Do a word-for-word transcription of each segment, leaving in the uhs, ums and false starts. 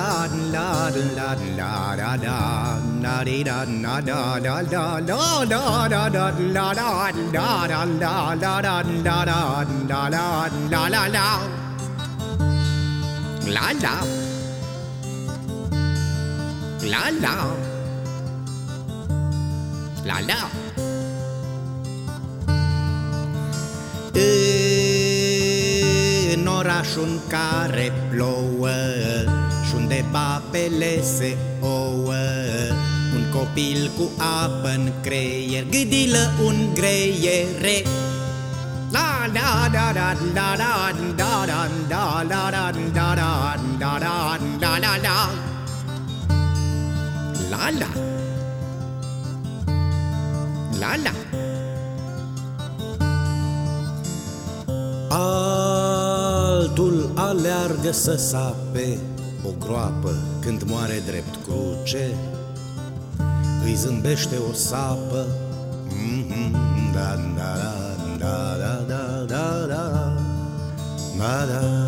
la la la la la la la di da na da da da la da da da la da da da la la da da da la la la la la la la la la la la. În orașul în care plouă și unde babele se ouă, un copil cu apă-n creier gâdilă un greiere. La la da da da da da da da da da da da da da la la la la la la. Altul aleargă să sape o groapă când moare drept cruce, îi zâmbește o sapă. Mm-hmm, da, da, da, da, da, da, da, da, da.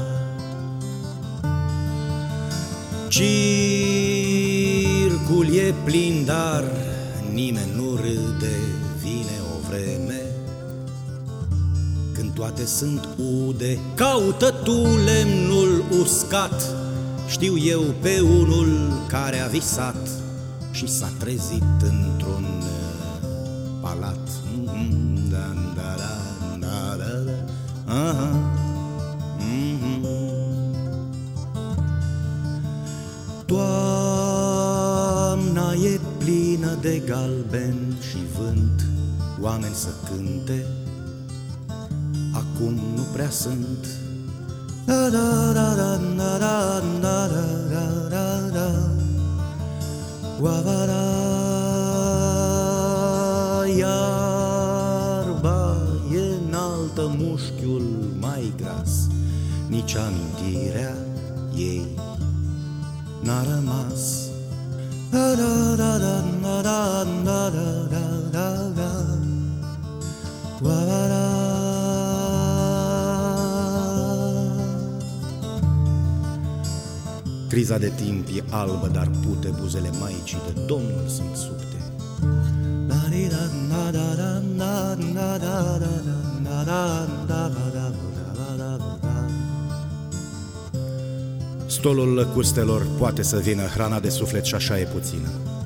Circul e plin, dar nimeni nu râde. Vine o vreme când toate sunt ude. Caută tu lemnul uscat, știu eu pe unul care a visat și s-a trezit într-un palat. Mm-hmm, da, da, da, da, da, aha. Mm-hmm. Toamna e plină de galben și vânt, oameni să cânte acum nu prea sunt. Da da da da da da da da da da. Guavara, iarba e înaltă, mușchiul mai gras, nici amintirea ei n-a rămas. Da da da da da da da da da da. Guavara. Criza de timp e albă, dar pute, buzele maicii de Domnul sunt subte. Stolul lăcustelor poate să vină, hrana de suflet și așa e puțină.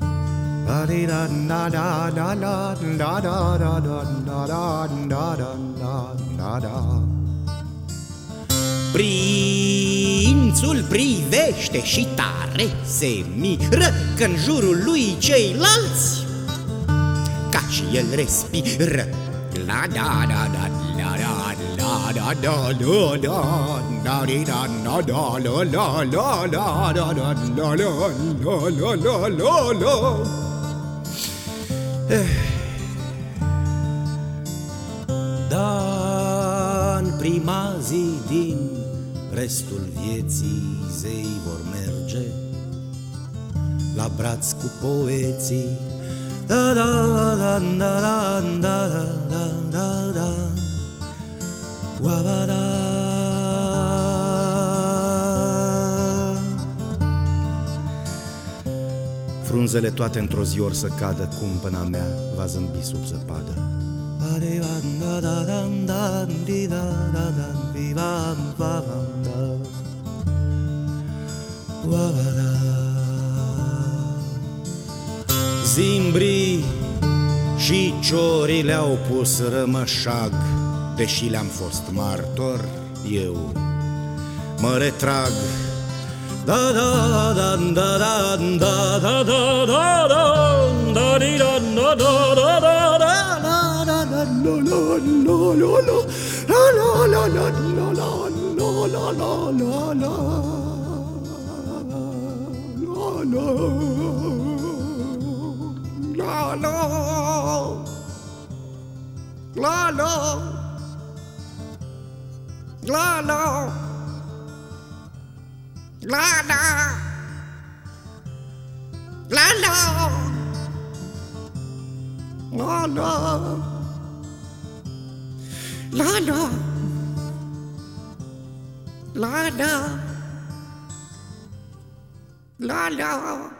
Prințul privește și tare se miră că-n jurul lui ceilalți ca și el respiră. La da da da la da la da da da da da da da da la la la la da da la la la la la la. Da, în prima zi din restul vieții zei vor merge la braț cu poeții. Da da da da da da da da da. Guavara. Frunzele toate într-o zi or să cadă, cumpăna mea va zâmbi sub zăpadă. Zimbrii și ciorii le-au pus rămășag, deși le-am fost martor, eu mă retrag. Da da da da da da da da da da da da da da da. Lana, Lana, La la